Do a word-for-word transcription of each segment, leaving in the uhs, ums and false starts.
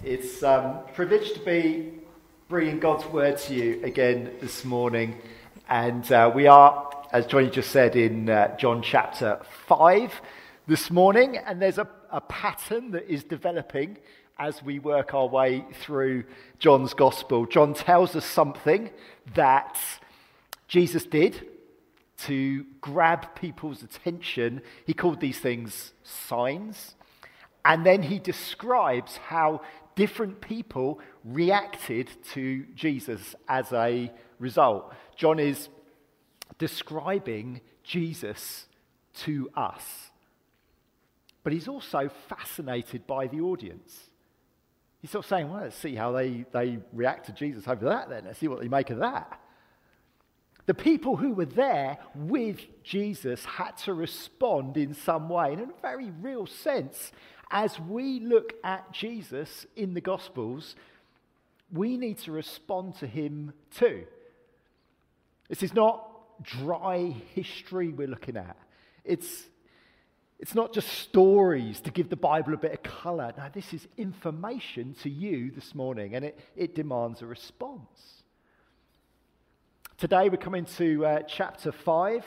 It's um, a privilege to be bringing God's word to you again this morning. And uh, we are, as Johnny just said, in uh, John chapter five this morning. And there's a, a pattern that is developing as we work our way through John's gospel. John tells us something that Jesus did to grab people's attention. He called these things signs. And then he describes how different people reacted to Jesus as a result. John is describing Jesus to us. But he's also fascinated by the audience. He's sort of saying, well, let's see how they, they react to Jesus over that then. Let's see what they make of that. The people who were there with Jesus had to respond in some way, in a very real sense. As we look at Jesus in the Gospels, we need to respond to him too. This is not dry history we're looking at. It's, it's not just stories to give the Bible a bit of colour. No, this is information to you this morning, and it, it demands a response. Today we're coming to uh, chapter five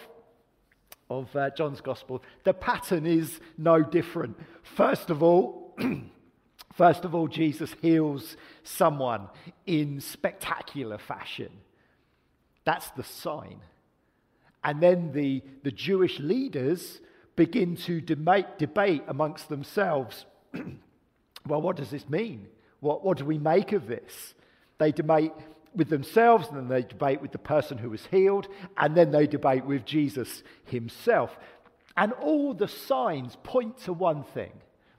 of uh, John's Gospel. The pattern is no different. First of all, first of all, Jesus heals someone in spectacular fashion. That's the sign. And then the, the Jewish leaders begin to debate, debate amongst themselves. Well, what does this mean? What, what do we make of this? They debate with themselves, and then they debate with the person who was healed, and then they debate with Jesus himself. And all the signs point to one thing.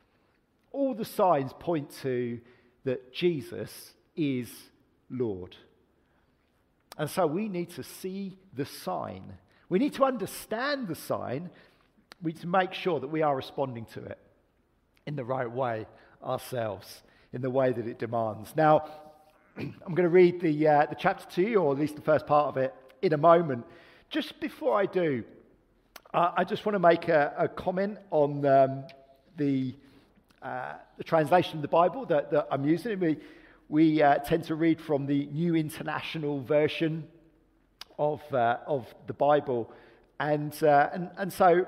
All the signs point to that Jesus is Lord. And so we need to see the sign. We need to understand the sign. We need to make sure that we are responding to it in the right way ourselves, in the way that it demands. Now, I'm going to read the uh, the chapter to you, or at least the first part of it, in a moment. Just before I do, uh, I just want to make a, a comment on um, the uh, the translation of the Bible that, that I'm using. We we uh, tend to read from the New International Version of uh, of the Bible, and uh, and and so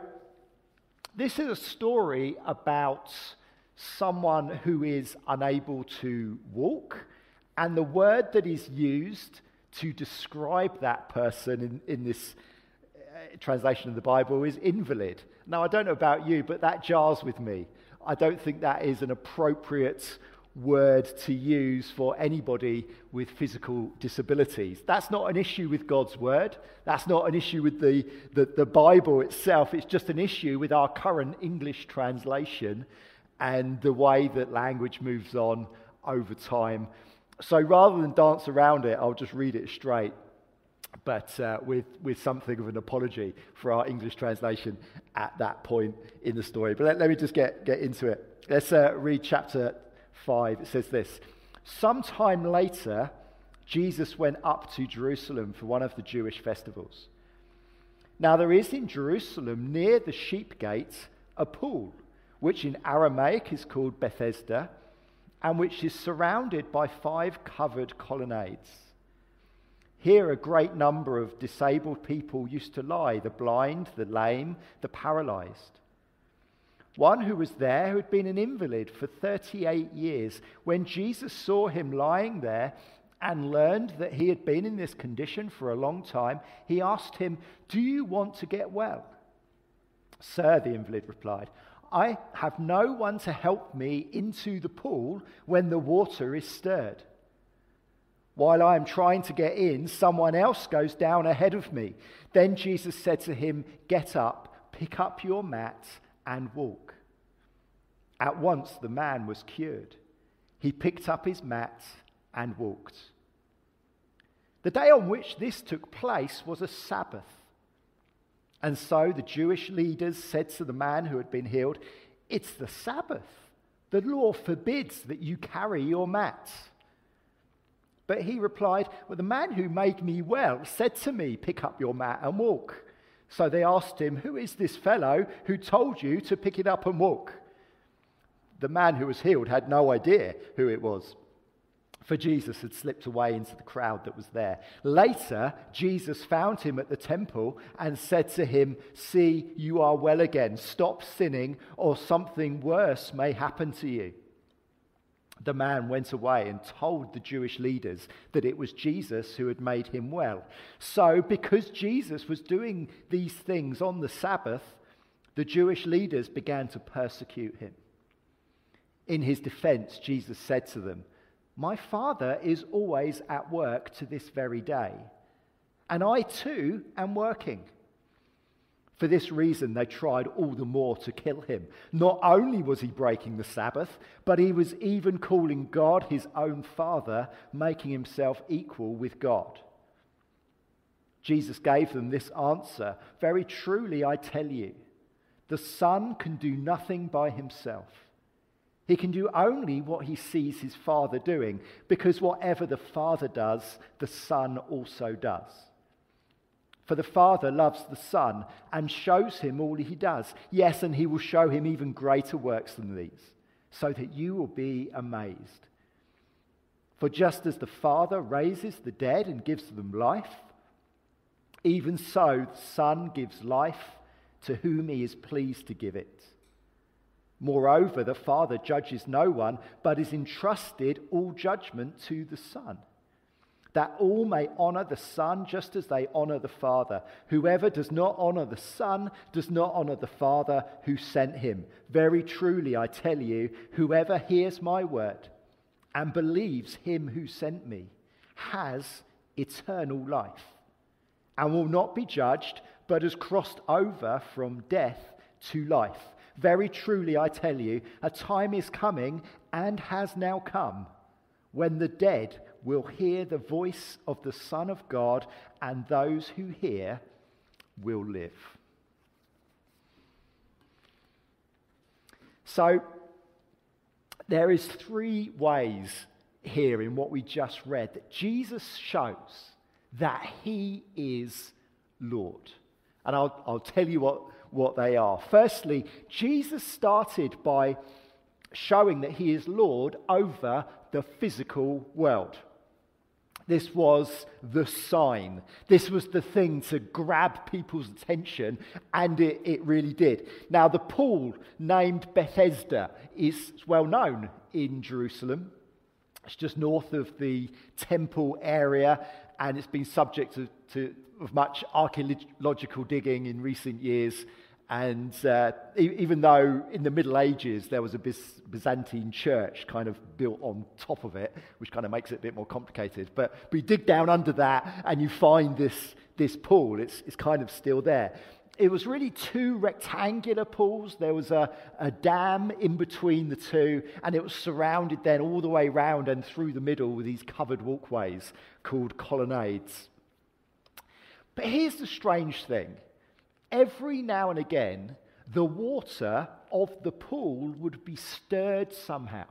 this is a story about someone who is unable to walk. And the word that is used to describe that person in, in this uh, translation of the Bible is invalid. Now, I don't know about you, but that jars with me. I don't think that is an appropriate word to use for anybody with physical disabilities. That's not an issue with God's word. That's not an issue with the, the, the Bible itself. It's just an issue with our current English translation and the way that language moves on over time. So rather than dance around it, I'll just read it straight, but uh, with, with something of an apology for our English translation at that point in the story. But let, let me just get, get into it. Let's uh, read chapter five. It says this. Sometime later, Jesus went up to Jerusalem for one of the Jewish festivals. Now there is in Jerusalem, near the sheep gate, a pool, which in Aramaic is called Bethesda, and which is surrounded by five covered colonnades. Here a great number of disabled people used to lie, the blind, the lame, the paralyzed. One who was there, who had been an invalid for thirty-eight years, when Jesus saw him lying there and learned that he had been in this condition for a long time, he asked him, "Do you want to get well?" "Sir," the invalid replied, "I have no one to help me into the pool when the water is stirred. While I am trying to get in, someone else goes down ahead of me." Then Jesus said to him, "Get up, pick up your mat, and walk." At once the man was cured. He picked up his mat and walked. The day on which this took place was a Sabbath. And so the Jewish leaders said to the man who had been healed, "It's the Sabbath. The law forbids that you carry your mat." But he replied, "Well, the man who made me well said to me, 'Pick up your mat and walk.' So they asked him, 'Who is this fellow who told you to pick it up and walk?' The man who was healed had no idea who it was, for Jesus had slipped away into the crowd that was there. Later, Jesus found him at the temple and said to him, "See, you are well again. Stop sinning, or something worse may happen to you." The man went away and told the Jewish leaders that it was Jesus who had made him well. So, because Jesus was doing these things on the Sabbath, the Jewish leaders began to persecute him. In his defense, Jesus said to them, "My Father is always at work to this very day, and I too am working." For this reason, they tried all the more to kill him. Not only was he breaking the Sabbath, but he was even calling God his own Father, making himself equal with God. Jesus gave them this answer, "Very truly I tell you, the Son can do nothing by himself. He can do only what he sees his Father doing, because whatever the Father does, the Son also does. For the Father loves the Son and shows him all he does. Yes, and he will show him even greater works than these, so that you will be amazed. For just as the Father raises the dead and gives them life, even so the Son gives life to whom he is pleased to give it. Moreover, the Father judges no one, but has entrusted all judgment to the Son, that all may honor the Son just as they honor the Father. Whoever does not honor the Son does not honor the Father who sent him. Very truly, I tell you, whoever hears my word and believes him who sent me has eternal life and will not be judged, but has crossed over from death to life. Very truly, I tell you, a time is coming and has now come when the dead will hear the voice of the Son of God, and those who hear will live. So, there is three ways here in what we just read that Jesus shows that he is Lord. And I'll, I'll tell you what, what they are. Firstly, Jesus started by showing that he is Lord over the physical world. This was the sign. This was the thing to grab people's attention, and it, it really did. Now, the pool named Bethesda is well known in Jerusalem. It's just north of the temple area, and it's been subject to, to of much archaeological digging in recent years. And uh, e- even though in the Middle Ages there was a Byz- Byzantine church kind of built on top of it, which kind of makes it a bit more complicated. But, but you dig down under that and you find this, this pool. It's, it's kind of still there. It was really two rectangular pools. There was a, a dam in between the two, and it was surrounded then all the way round and through the middle with these covered walkways called colonnades. But here's the strange thing. Every now and again, the water of the pool would be stirred somehow.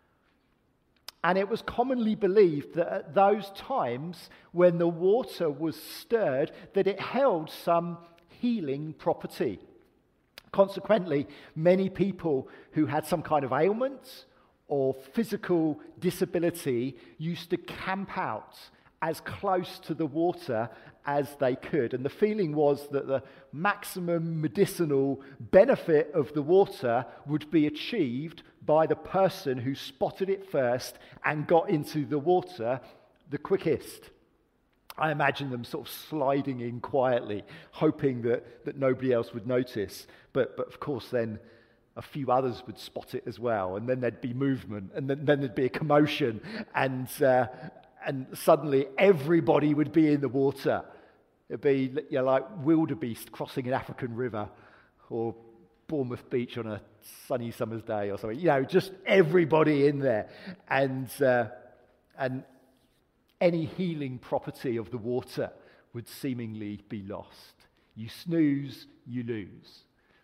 And it was commonly believed that at those times when the water was stirred, that it held some healing property. Consequently, many people who had some kind of ailment or physical disability used to camp out as close to the water as they could. And the feeling was that the maximum medicinal benefit of the water would be achieved by the person who spotted it first and got into the water the quickest. I imagine them sort of sliding in quietly, hoping that, that nobody else would notice. But, but of course then a few others would spot it as well, and then there'd be movement, and then, then there'd be a commotion, and uh, and suddenly everybody would be in the water. It'd be, you know, like wildebeest crossing an African river, or Bournemouth Beach on a sunny summer's day or something. You know, just everybody in there. And uh, and any healing property of the water would seemingly be lost. You snooze, you lose.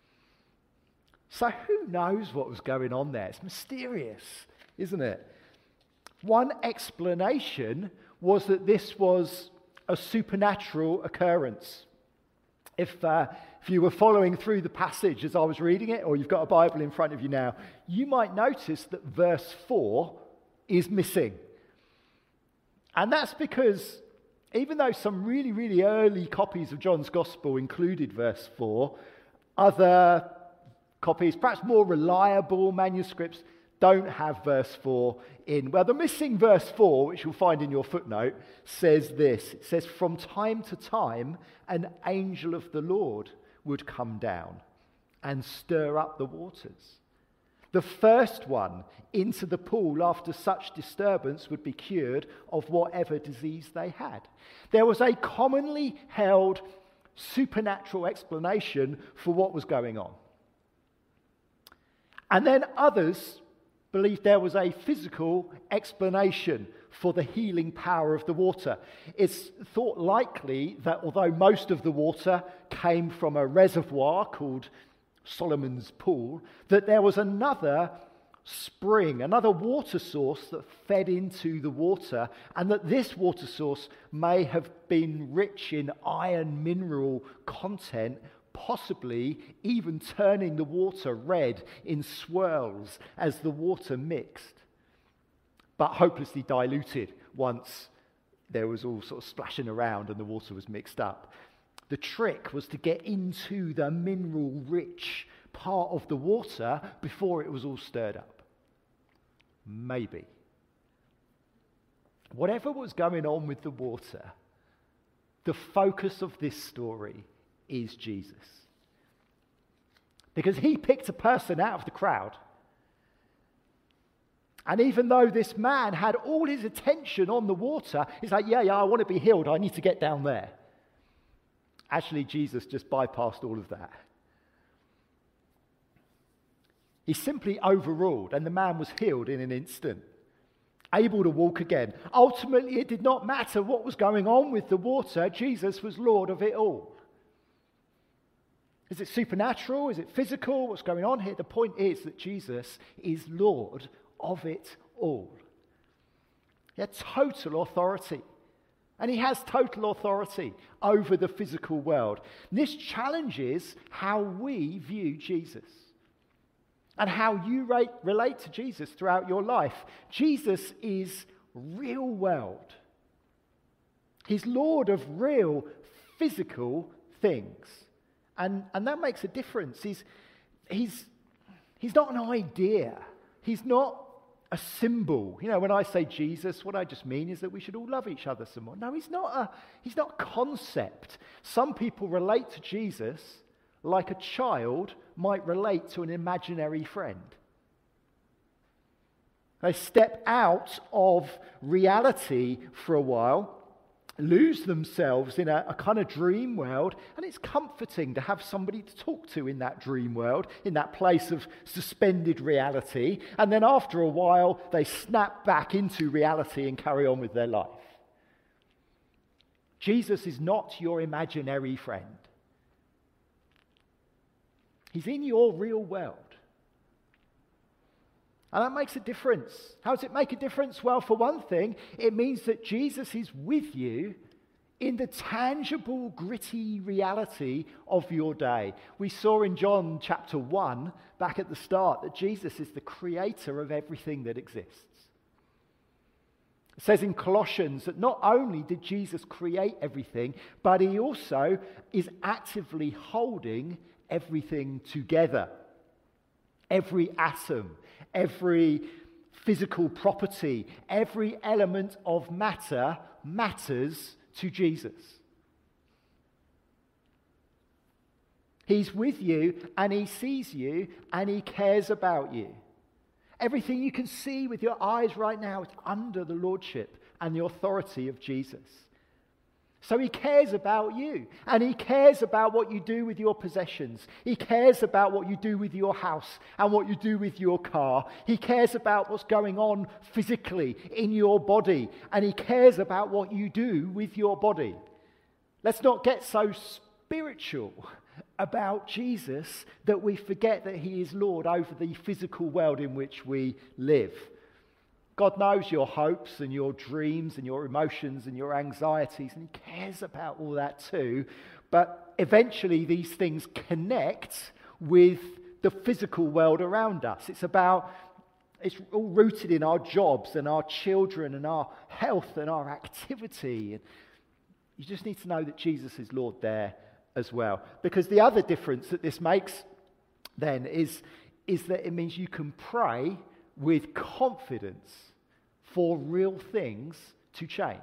So who knows what was going on there? It's mysterious, isn't it? One explanation was that this was a supernatural occurrence. If, uh, If you were following through the passage as I was reading it, or you've got a Bible in front of you now, you might notice that verse four is missing. And that's because even though some really, really early copies of John's Gospel included verse four, other copies, perhaps more reliable manuscripts, don't have verse four in. Well, the missing verse four, which you'll find in your footnote, says this. It says, "From time to time, an angel of the Lord would come down and stir up the waters. The first one into the pool after such disturbance would be cured of whatever disease they had." There was a commonly held supernatural explanation for what was going on. And then others believed there was a physical explanation for the healing power of the water. It's thought likely that although most of the water came from a reservoir called Solomon's Pool, that there was another spring, another water source that fed into the water, and that this water source may have been rich in iron mineral content, possibly even turning the water red in swirls as the water mixed, but hopelessly diluted once there was all sort of splashing around and the water was mixed up. The trick was to get into the mineral-rich part of the water before it was all stirred up. Maybe. Whatever was going on with the water, the focus of this story is Jesus. Because he picked a person out of the crowd. And even though this man had all his attention on the water, he's like, yeah, yeah, I want to be healed. I need to get down there. Actually, Jesus just bypassed all of that. He simply overruled, and the man was healed in an instant, able to walk again. Ultimately, it did not matter what was going on with the water. Jesus was Lord of it all. Is it supernatural? Is it physical? What's going on here? The point is that Jesus is Lord of it all. He had total authority. And he has total authority over the physical world. And this challenges how we view Jesus and how you rate, relate to Jesus throughout your life. Jesus is real world. He's Lord of real physical things. And, and that makes a difference. He's, he's, he's not an idea. He's not a symbol. You know, when I say Jesus, what I just mean is that we should all love each other some more. No, he's not a, he's not a concept. Some people relate to Jesus like a child might relate to an imaginary friend. They step out of reality for a while, lose themselves in a, a kind of dream world, and it's comforting to have somebody to talk to in that dream world, in that place of suspended reality, and then after a while they snap back into reality and carry on with their life. Jesus is not your imaginary friend. He's in your real world. And that makes a difference. How does it make a difference? Well, for one thing, it means that Jesus is with you in the tangible, gritty reality of your day. We saw in John chapter one, back at the start, that Jesus is the creator of everything that exists. It says in Colossians that not only did Jesus create everything, but he also is actively holding everything together. Every atom, every physical property, every element of matter matters to Jesus. He's with you and he sees you and he cares about you. Everything you can see with your eyes right now is under the lordship and the authority of Jesus. So he cares about you, and he cares about what you do with your possessions. He cares about what you do with your house and what you do with your car. He cares about what's going on physically in your body, and he cares about what you do with your body. Let's not get so spiritual about Jesus that we forget that he is Lord over the physical world in which we live. God knows your hopes and your dreams and your emotions and your anxieties, and he cares about all that too. But eventually these things connect with the physical world around us. It's about, it's all rooted in our jobs and our children and our health and our activity. And you just need to know that Jesus is Lord there as well. Because the other difference that this makes then is, is that it means you can pray with confidence for real things to change.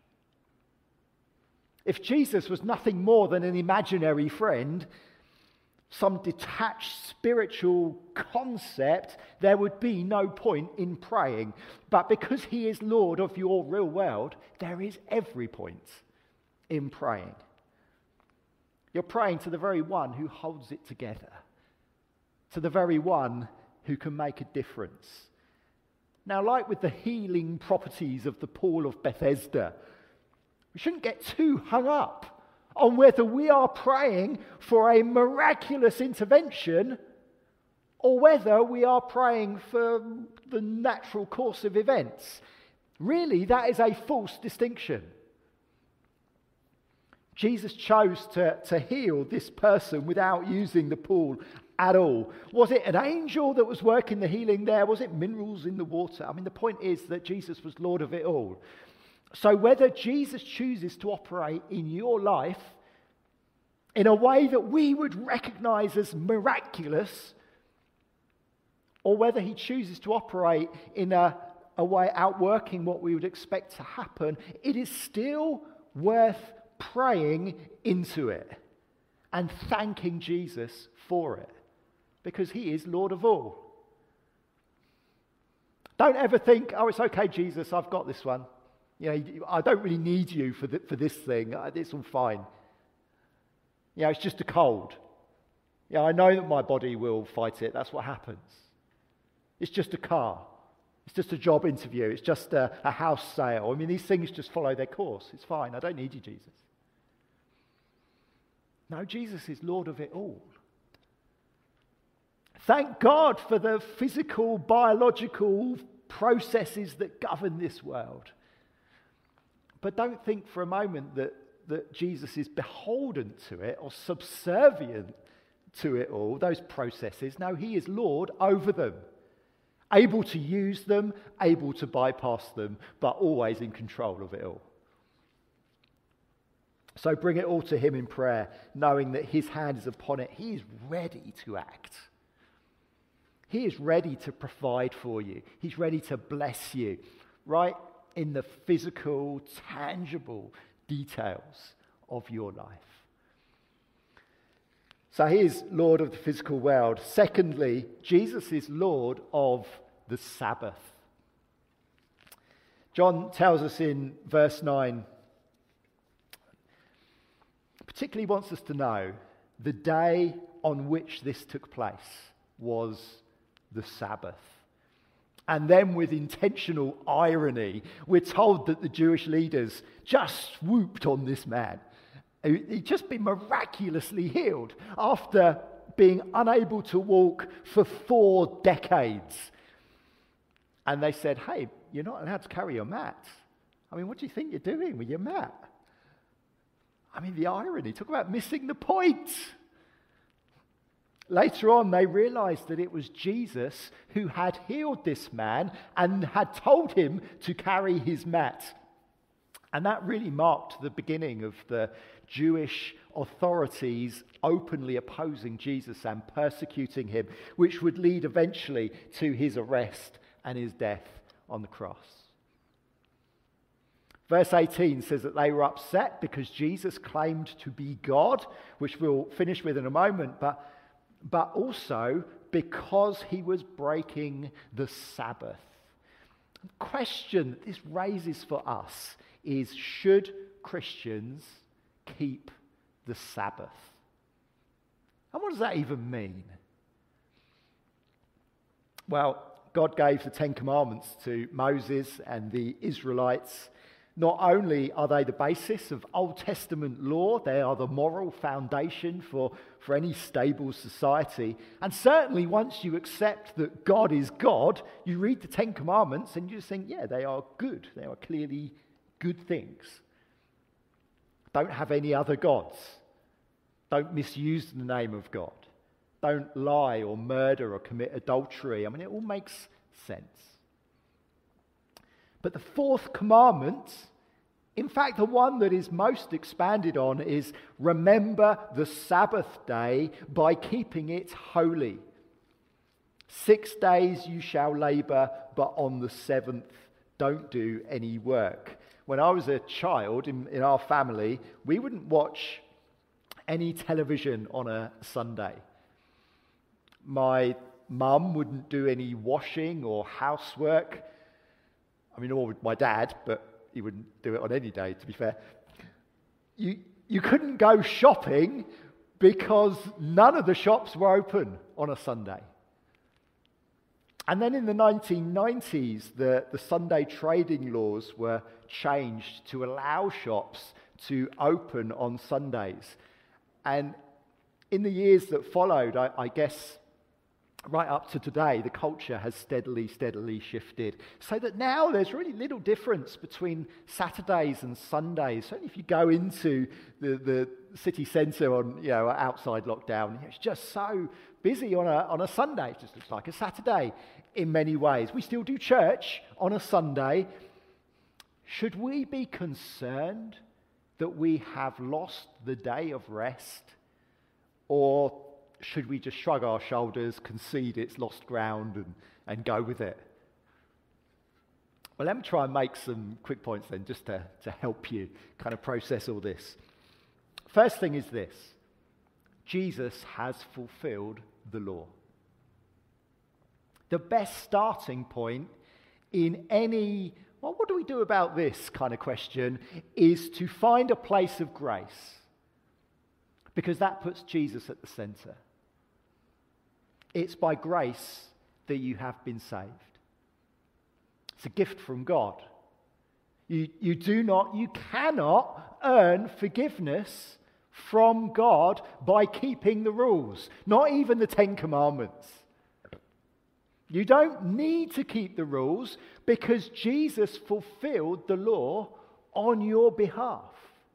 If Jesus was nothing more than an imaginary friend, some detached spiritual concept, there would be no point in praying. But because he is Lord of your real world, there is every point in praying. You're praying to the very one who holds it together, to the very one who can make a difference. Now, like with the healing properties of the pool of Bethesda, we shouldn't get too hung up on whether we are praying for a miraculous intervention or whether we are praying for the natural course of events. Really, that is a false distinction. Jesus chose to, to heal this person without using the pool at all. Was it an angel that was working the healing there? Was it minerals in the water? I mean, the point is that Jesus was Lord of it all. So whether Jesus chooses to operate in your life in a way that we would recognize as miraculous, or whether he chooses to operate in a, a way outworking what we would expect to happen, it is still worth praying into it and thanking Jesus for it, because he is Lord of all. Don't ever think, oh, it's okay, Jesus, I've got this one. You know, I don't really need you for, the, for this thing. It's all fine. You know, it's just a cold. Yeah, I know that my body will fight it. That's what happens. It's just a car. It's just a job interview. It's just a, a house sale. I mean, these things just follow their course. It's fine. I don't need you, Jesus. No, Jesus is Lord of it all. Thank God for the physical, biological processes that govern this world. But don't think for a moment that, that Jesus is beholden to it or subservient to it all, those processes. No, he is Lord over them, able to use them, able to bypass them, but always in control of it all. So bring it all to him in prayer, knowing that his hand is upon it. He is ready to act. He is ready to provide for you. He's ready to bless you, right in the physical, tangible details of your life. So he is Lord of the physical world. Secondly, Jesus is Lord of the Sabbath. John tells us in verse nine, particularly wants us to know the day on which this took place was the Sabbath. And then with intentional irony, we're told that the Jewish leaders just swooped on this man. He'd just been miraculously healed after being unable to walk for four decades. And they said, hey, you're not allowed to carry your mat. I mean, what do you think you're doing with your mat? I mean, the irony, talk about missing the point. Later on, they realized that it was Jesus who had healed this man and had told him to carry his mat. And that really marked the beginning of the Jewish authorities openly opposing Jesus and persecuting him, which would lead eventually to his arrest and his death on the cross. Verse eighteen says that they were upset because Jesus claimed to be God, which we'll finish with in a moment, but but also because he was breaking the Sabbath. The question that this raises for us is, should Christians keep the Sabbath? And what does that even mean? Well, God gave the Ten Commandments to Moses and the Israelites. Not only are they the basis of Old Testament law, they are the moral foundation for, for any stable society. And certainly once you accept that God is God, you read the Ten Commandments and you just think, yeah, they are good. They are clearly good things. Don't have any other gods. Don't misuse the name of God. Don't lie or murder or commit adultery. I mean, it all makes sense. But the fourth commandment, in fact, the one that is most expanded on, is remember the Sabbath day by keeping it holy. Six days you shall labor, but on the seventh don't do any work. When I was a child in, in our family, we wouldn't watch any television on a Sunday. My mum wouldn't do any washing or housework. I mean, or my dad, but he wouldn't do it on any day, to be fair. You, you couldn't go shopping because none of the shops were open on a Sunday. And then in the nineteen nineties, the, the Sunday trading laws were changed to allow shops to open on Sundays. And in the years that followed, I, I guess right up to today, the culture has steadily, steadily shifted. So that now there's really little difference between Saturdays and Sundays. Certainly if you go into the, the city centre on, you know, outside lockdown, it's just so busy on a, on a Sunday. It just looks like a Saturday in many ways. We still do church on a Sunday. Should we be concerned that we have lost the day of rest? Or should we just shrug our shoulders, concede it's lost ground, and, and go with it? Well, let me try and make some quick points then, just to, to help you kind of process all this. First thing is this: Jesus has fulfilled the law. The best starting point in any, well, what do we do about this kind of question, is to find a place of grace, because that puts Jesus at the centre. It's by grace that you have been saved. It's a gift from God. You, you do not, you cannot earn forgiveness from God by keeping the rules, not even the Ten Commandments. You don't need to keep the rules because Jesus fulfilled the law on your behalf.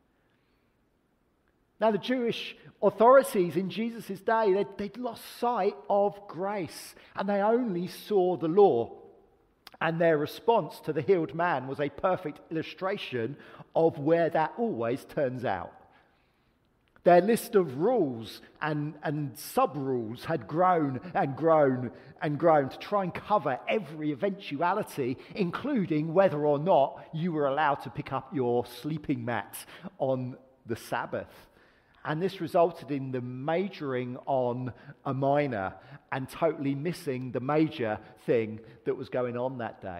Now, the Jewish authorities in Jesus' day, they'd, they'd lost sight of grace, and they only saw the law. And their response to the healed man was a perfect illustration of where that always turns out. Their list of rules and, and sub-rules had grown and grown and grown to try and cover every eventuality, including whether or not you were allowed to pick up your sleeping mat on the Sabbath. And this resulted in them majoring on a minor and totally missing the major thing that was going on that day.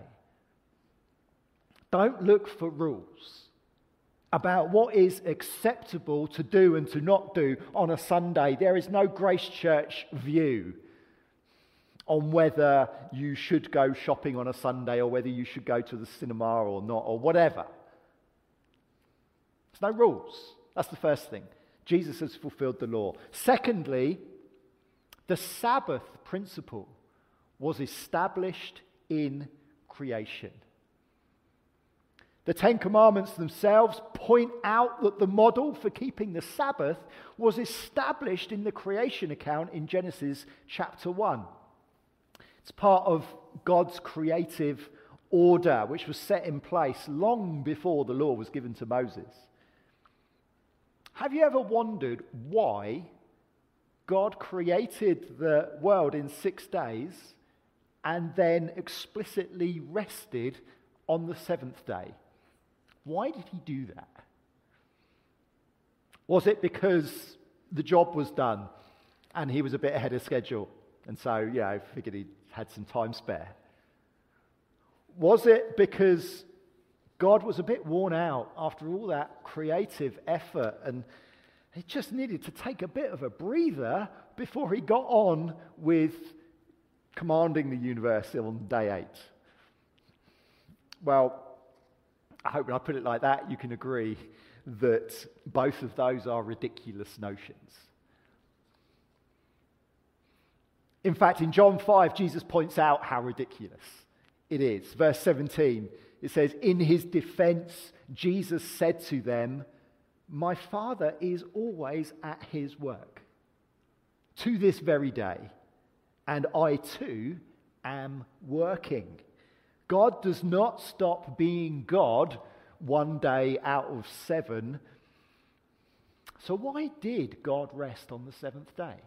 Don't look for rules about what is acceptable to do and to not do on a Sunday. There is no Grace Church view on whether you should go shopping on a Sunday or whether you should go to the cinema or not, or whatever. There's no rules. That's the first thing. Jesus has fulfilled the law. Secondly, the Sabbath principle was established in creation. The Ten Commandments themselves point out that the model for keeping the Sabbath was established in the creation account in Genesis chapter one. It's part of God's creative order, which was set in place long before the law was given to Moses. Have you ever wondered why God created the world in six days and then explicitly rested on the seventh day? Why did he do that? Was it because the job was done and he was a bit ahead of schedule, and so, yeah, I figured he had some time spare? Was it because God was a bit worn out after all that creative effort and he just needed to take a bit of a breather before he got on with commanding the universe on day eight? Well, I hope when I put it like that, you can agree that both of those are ridiculous notions. In fact, in John five, Jesus points out how ridiculous it is. Verse seventeen, it says, "In his defense, Jesus said to them, my Father is always at his work to this very day, and I too am working. God does not stop being God one day out of seven. So why did God rest on the seventh day?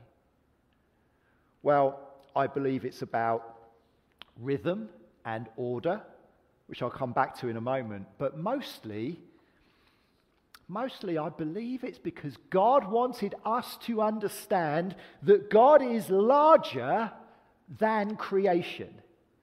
Well, I believe it's about rhythm and order, which I'll come back to in a moment. But mostly, mostly I believe it's because God wanted us to understand that God is larger than creation.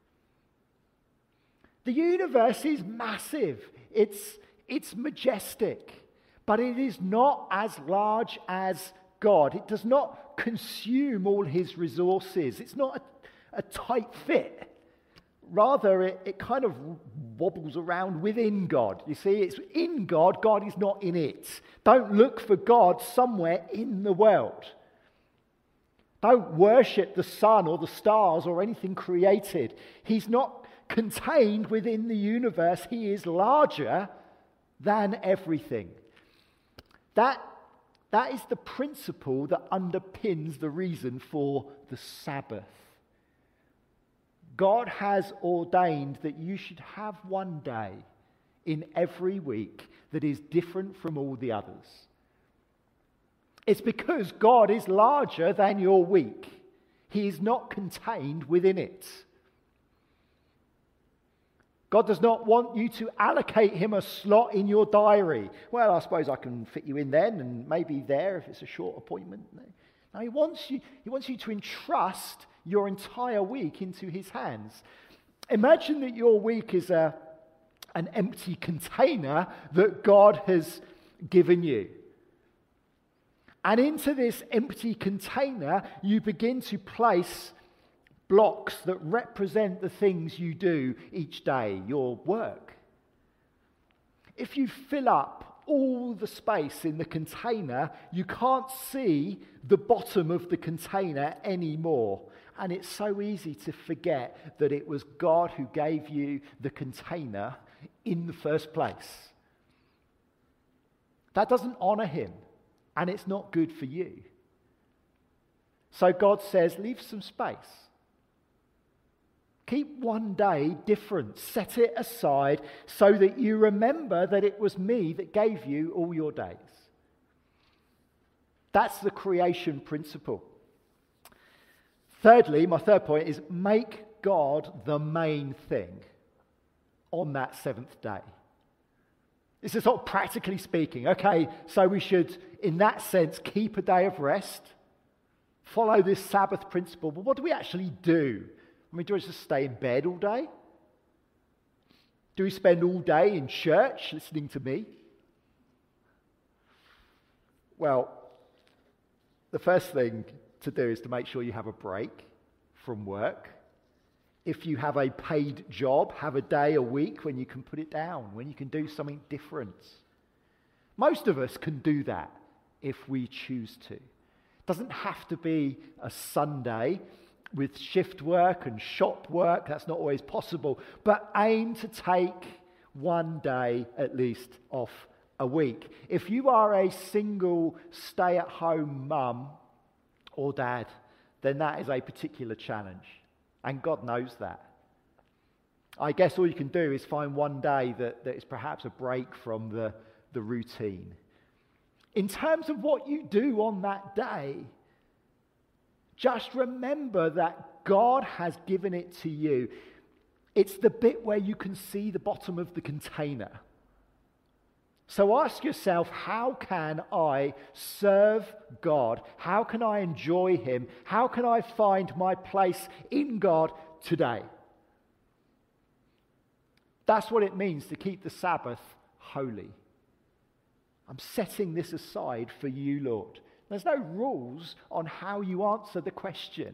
The universe is massive. It's, it's majestic. But it is not as large as God. It does not consume all his resources. It's not a, a tight fit. Rather, it, it kind of wobbles around within God. You see, it's in God. God is not in it. Don't look for God somewhere in the world. Don't worship the sun or the stars or anything created. He's not contained within the universe. He is larger than everything. That, that is the principle that underpins the reason for the Sabbath. God has ordained that you should have one day in every week that is different from all the others. It's because God is larger than your week. He is not contained within it. God does not want you to allocate him a slot in your diary. Well, I suppose I can fit you in then and maybe there if it's a short appointment. No, he wants you, he wants you to entrust your entire week into his hands. Imagine that your week is a, an empty container that God has given you. And into this empty container, you begin to place blocks that represent the things you do each day, your work. If you fill up all the space in the container, you can't see the bottom of the container anymore. And it's so easy to forget that it was God who gave you the container in the first place. That doesn't honor him, and it's not good for you. So God says, leave some space. Keep one day different. Set it aside so that you remember that it was me that gave you all your days. That's the creation principle. Thirdly, my third point is make God the main thing on that seventh day. This is sort of practically speaking. Okay, so we should, in that sense, keep a day of rest, follow this Sabbath principle. But what do we actually do? I mean, do we just stay in bed all day? Do we spend all day in church listening to me? Well, the first thing to do is to make sure you have a break from work. If you have a paid job, have a day a week when you can put it down, when you can do something different. Most of us can do that if we choose to. It doesn't have to be a Sunday with shift work and shop work. That's not always possible. But aim to take one day at least off a week. If you are a single stay-at-home mum or dad, then that is a particular challenge. And God knows that. I guess all you can do is find one day that, that is perhaps a break from the, the routine. In terms of what you do on that day, just remember that God has given it to you. It's the bit where you can see the bottom of the container. So ask yourself, how can I serve God? How can I enjoy him? How can I find my place in God today? That's what it means to keep the Sabbath holy. I'm setting this aside for you, Lord. There's no rules on how you answer the question.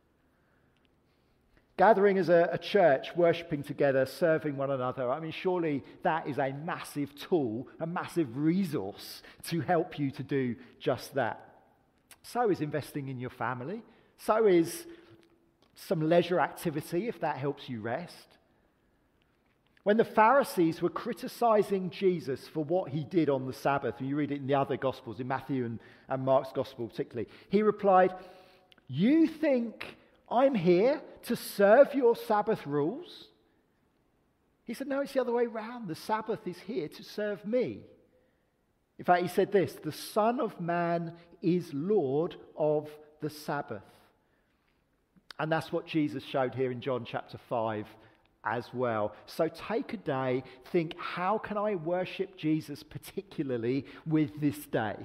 Gathering as a, a church, worshipping together, serving one another, I mean, surely that is a massive tool, a massive resource to help you to do just that. So is investing in your family. So is some leisure activity, if that helps you rest. When the Pharisees were criticizing Jesus for what he did on the Sabbath, and you read it in the other Gospels, in Matthew and, and Mark's Gospel particularly, he replied, "You think I'm here to serve your Sabbath rules?" He said, "No, it's the other way around. The Sabbath is here to serve me." In fact, he said this, "The Son of Man is Lord of the Sabbath." And that's what Jesus showed here in John chapter five as well. So take a day, think, how can I worship Jesus particularly with this day?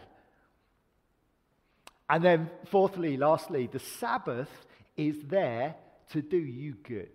And then fourthly, lastly, the Sabbath is there to do you good.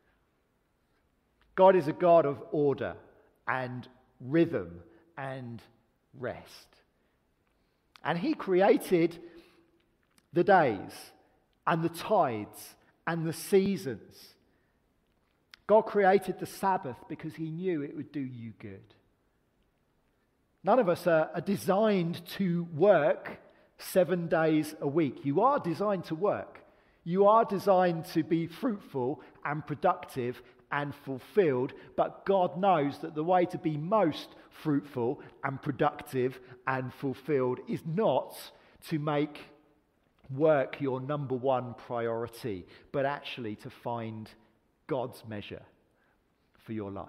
God is a God of order and rhythm and rest. And he created the days and the tides and the seasons. God created the Sabbath because he knew it would do you good. None of us are, are designed to work seven days a week. You are designed to work. You are designed to be fruitful and productive and fulfilled, but God knows that the way to be most fruitful and productive and fulfilled is not to make work your number one priority, but actually to find God's measure for your life.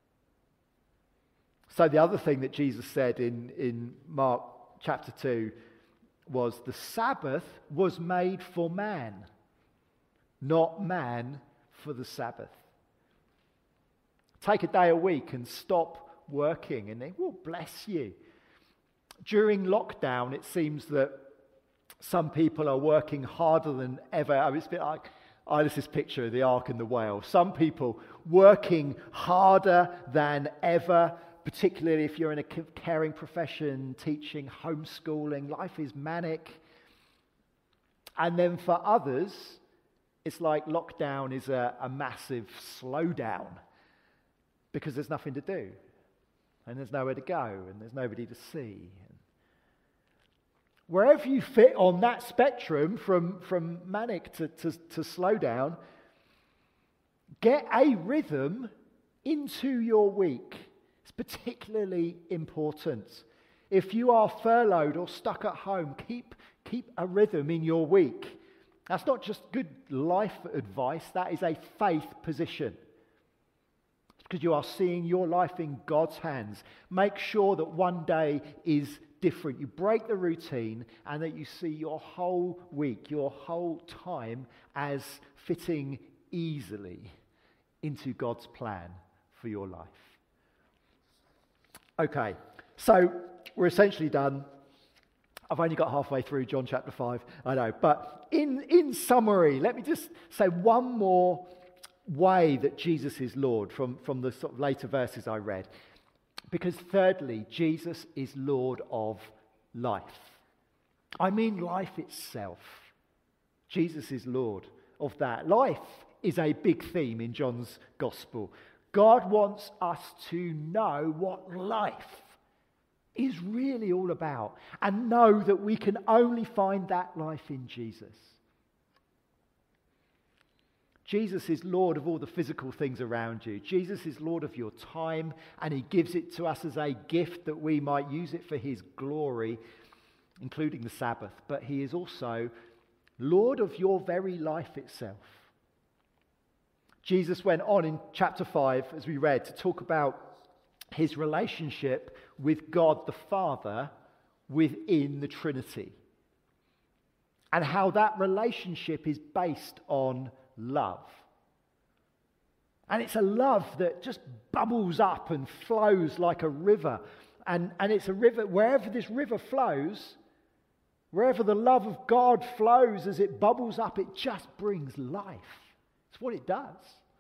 So the other thing that Jesus said in, in Mark chapter two was the Sabbath was made for man, not man for the Sabbath. Take a day a week and stop working and they will bless you. During lockdown, it seems that some people are working harder than ever. I mean, it's a bit like I had this picture of the Ark and the Whale. Some people working harder than ever, particularly if you're in a caring profession, teaching, homeschooling. Life is manic. And then for others, it's like lockdown is a, a massive slowdown because there's nothing to do. And there's nowhere to go. And there's nobody to see. Wherever you fit on that spectrum from, from manic to, to, to slow down, get a rhythm into your week. It's particularly important. If you are furloughed or stuck at home, keep, keep a rhythm in your week. That's not just good life advice, that is a faith position. It's because you are seeing your life in God's hands. Make sure that one day is different. You break the routine and that you see your whole week, your whole time as fitting easily into God's plan for your life. Okay, so we're essentially done. I've only got halfway through John chapter five, I know. But in, in summary, let me just say one more way that Jesus is Lord from, from the sort of later verses I read. Because thirdly, Jesus is Lord of life. I mean life itself. Jesus is Lord of that. Life is a big theme in John's Gospel. God wants us to know what life is really all about and know that we can only find that life in Jesus. Jesus is Lord of all the physical things around you. Jesus is Lord of your time, and he gives it to us as a gift that we might use it for his glory, including the Sabbath. But he is also Lord of your very life itself. Jesus went on in chapter five, as we read, to talk about his relationship with God the Father within the Trinity, and how that relationship is based on love. And it's a love that just bubbles up and flows like a river. And, and it's a river, wherever this river flows, wherever the love of God flows as it bubbles up, it just brings life. It's what it does.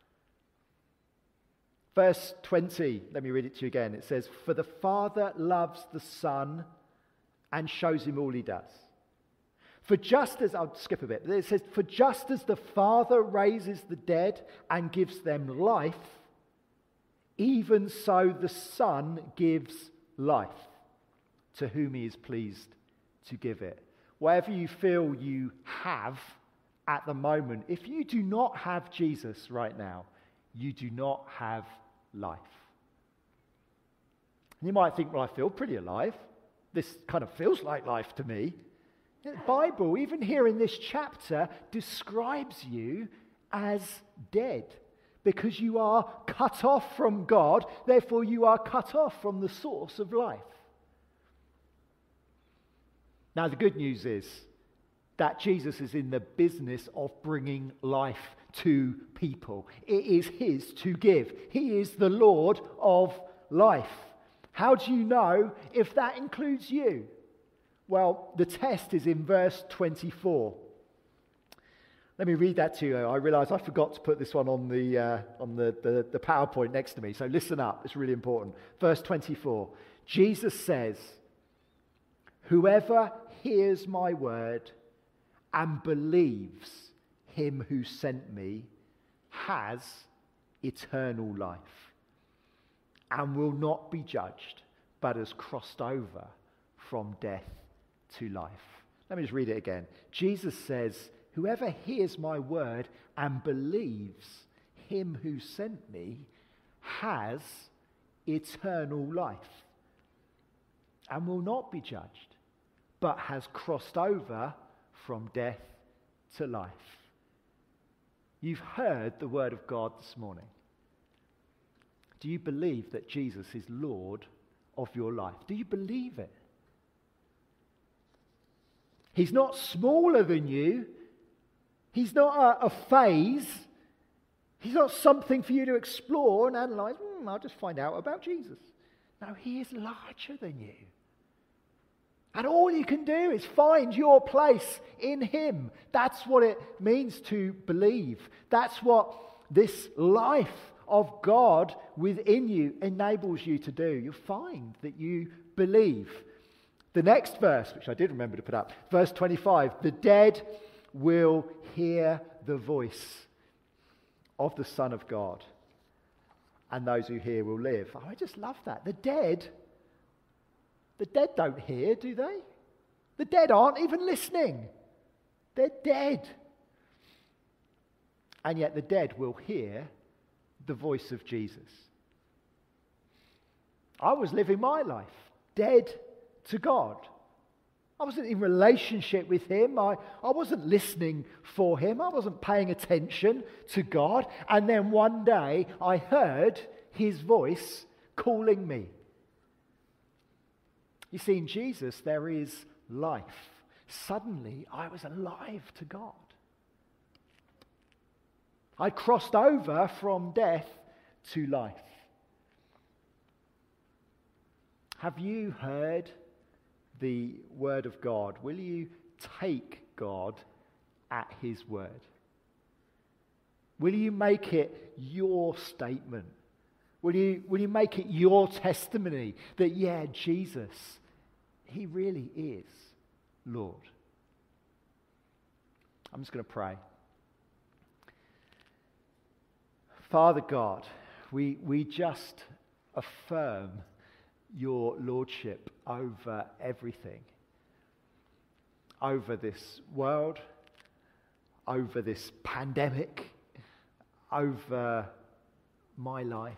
Verse twenty, let me read it to you again. It says, "For the Father loves the Son and shows him all he does. For just as," I'll skip a bit, it says, "For just as the Father raises the dead and gives them life, even so the Son gives life to whom he is pleased to give it." Whatever you feel you have at the moment, if you do not have Jesus right now, you do not have life. And you might think, well, I feel pretty alive. This kind of feels like life to me. The Bible, even here in this chapter, describes you as dead because you are cut off from God, therefore you are cut off from the source of life. Now, the good news is that Jesus is in the business of bringing life to people. It is his to give. He is the Lord of life. How do you know if that includes you? Well, the test is in verse twenty-four. Let me read that to you. I realise I forgot to put this one on the uh, on the, the, the PowerPoint next to me, so listen up. It's really important. Verse twenty-four. Jesus says, "Whoever hears my word and believes him who sent me has eternal life and will not be judged, but has crossed over from death to life." Let me just read it again. Jesus says, "Whoever hears my word and believes him who sent me has eternal life and will not be judged, but has crossed over from death to life." You've heard the word of God this morning. Do you believe that Jesus is Lord of your life? Do you believe it? He's not smaller than you. He's not a, a phase. He's not something for you to explore and analyse. Hmm, I'll just find out about Jesus. No, he is larger than you. And all you can do is find your place in him. That's what it means to believe. That's what this life of God within you enables you to do. You find that you believe. The next verse, which I did remember to put up, verse twenty-five, "The dead will hear the voice of the Son of God, and those who hear will live." Oh, I just love that. The dead, the dead don't hear, do they? The dead aren't even listening. They're dead. And yet the dead will hear the voice of Jesus. I was living my life dead to God. I wasn't in relationship with him. I, I wasn't listening for him. I wasn't paying attention to God. And then one day I heard his voice calling me. You see, in Jesus there is life. Suddenly I was alive to God. I crossed over from death to life. Have you heard the word of God? Will you take God at his word? Will you make it your statement? Will you, will you make it your testimony that, yeah, Jesus, he really is Lord? I'm just going to pray. Father God, we, we just affirm your lordship over everything, over this world, over this pandemic, over my life.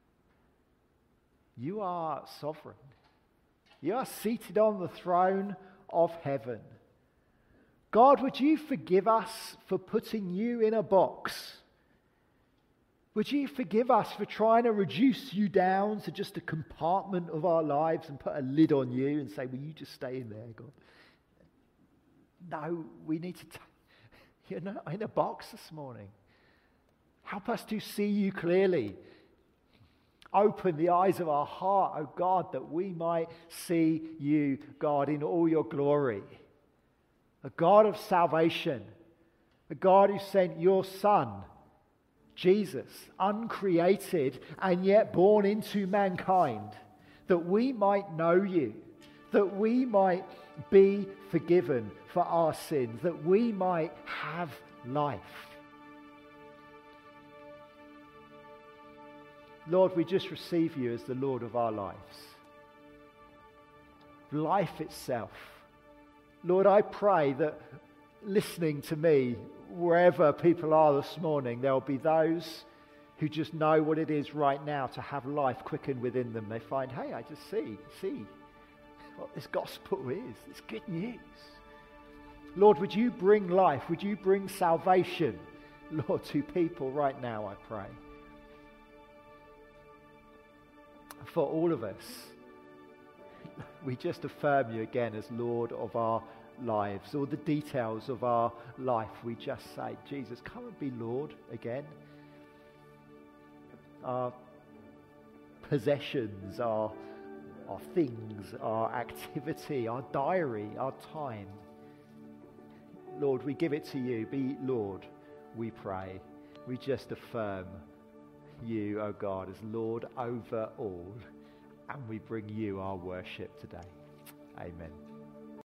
You are sovereign. You are seated on the throne of heaven. God, would you forgive us for putting you in a box? Would you forgive us for trying to reduce you down to just a compartment of our lives and put a lid on you and say, will you just stay in there, God? No, we need to... T- You're not in a box this morning. Help us to see you clearly. Open the eyes of our heart, oh God, that we might see you, God, in all your glory. A God of salvation. A God who sent your Son, Jesus, uncreated and yet born into mankind, that we might know you, that we might be forgiven for our sins, that we might have life. Lord, we just receive you as the Lord of our lives. Life itself. Lord, I pray that listening to me, wherever people are this morning, there will be those who just know what it is right now to have life quickened within them. They find, hey, I just see, see what this gospel is. It's good news. Lord, would you bring life? Would you bring salvation, Lord, to people right now, I pray. For all of us, we just affirm you again as Lord of our lives. All the details of our life, we just say, Jesus, come and be Lord again. Our possessions, our, our things, our activity, our diary, our time. Lord, we give it to you. Be Lord, we pray. We just affirm you, oh God, as Lord over all. And we bring you our worship today. Amen.